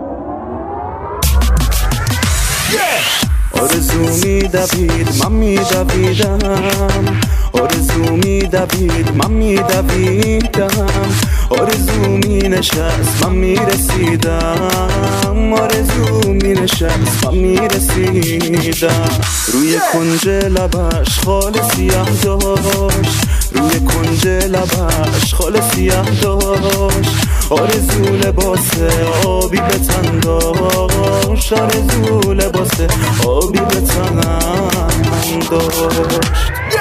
آرزو میدوید من میدویدم، آرزو میدوید من میدویدم، آرزو مینشست من میرسیدم، آرزو مینشست من میرسیدم. روی کنج لبش خال سیاه داشت، روی کنج لبش خال سیاه داشت، آرزو لباس آبی به تن داشت، آرزو لباس آبی به تن داشت.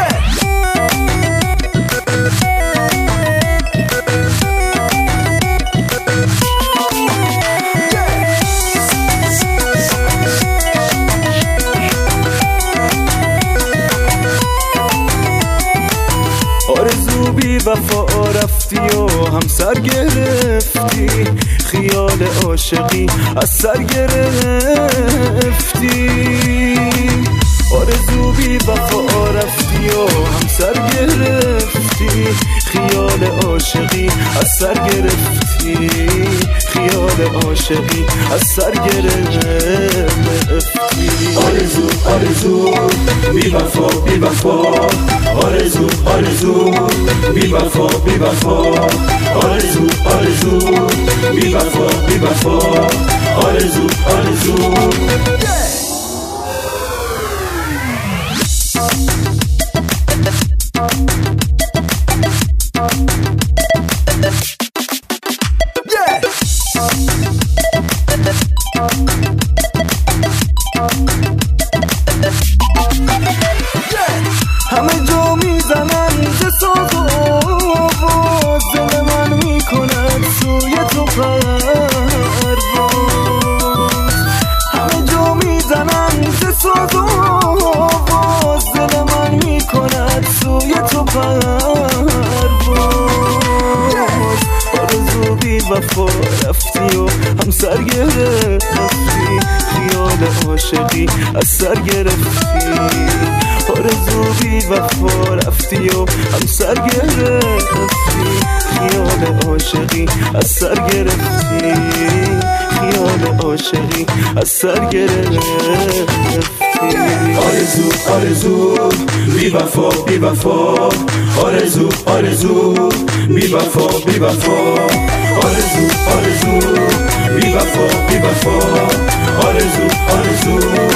آرزو بی وفا رفتی و همسر گرفتی، خیال عاشقی از سر گرفتی. آرزو بی وفا رفتی و همسر گرفتی، خیال عاشقی از سر گرفتی، خیال عاشقی از سر گرفتی. آرزو آرزو بی وفا بی وفا، آرزو آرزو بی وفا بی وفا، آرزو آرزو بی وفا بی وفا، آرزو آرزو. همه جا میزنن ز ساز و آواز، دل من میکند سوی تو پرواز. همه جا میزنن ز ساز و آواز، دل من میکند سوی تو پرواز. آرزو بی وفا رفتی و همسر گرفتی، خیال عاشقی از سر گرفتی. آرزو بی وفا رفتی و همسر گرفتی، خیال عاشقی از سر گرفتی، خیال عاشقی از سر گرفتی. آرزو آرزو بی وفا بی وفا، آرزو آرزو بی وفا بی وفا، آرزو آرزو بی وفا بی وفا، آرزو آرزو.